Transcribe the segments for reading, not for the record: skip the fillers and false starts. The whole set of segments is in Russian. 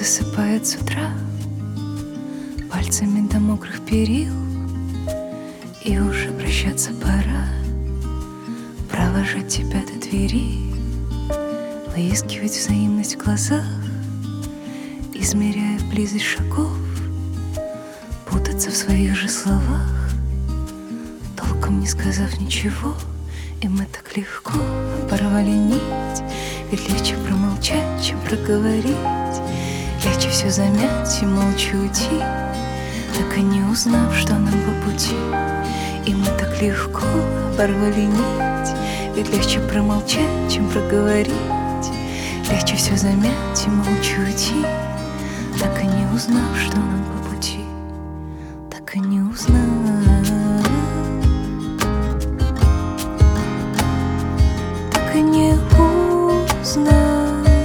засыпает с утра пальцами до мокрых перил, и уже прощаться пора, провожать тебя до двери, выискивать взаимность в глазах, измеряя близость шагов, путаться в своих же словах, толком не сказав ничего. И мы так легко порвали нить, ведь легче промолчать, чем проговорить, легче все замять и молча уйти, так и не узнав, что нам по пути. И мы так легко порвали нить, ведь легче промолчать, чем проговорить, легче все замять и молча уйти, так и не узнав, что нам по пути, так и не узнав. Так и не узнав.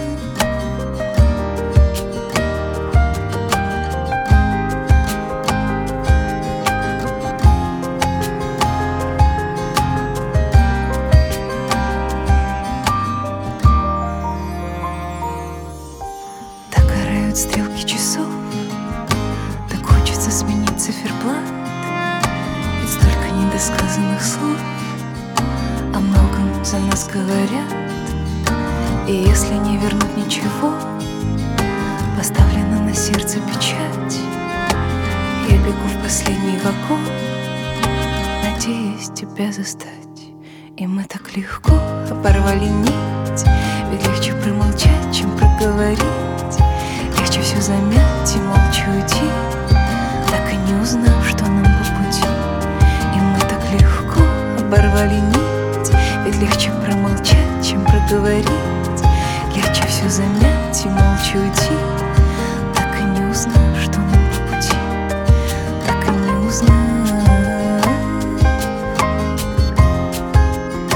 Так орают стрелки часов, так хочется сменить циферблат, ведь столько недосказанных слов о многом за нас говорят. И если не вернуть ничего, поставлена на сердце печать, я бегу в последний вагон, надеясь тебя застать. И мы так легко оборвали нить, ведь легче промолчать, чем проговорить, легче все замять и молча уйти, так и не узнав, что нам по пути. И мы так легко оборвали нить, ведь легче промолчать, чем проговорить, легче все замять и молча уйти,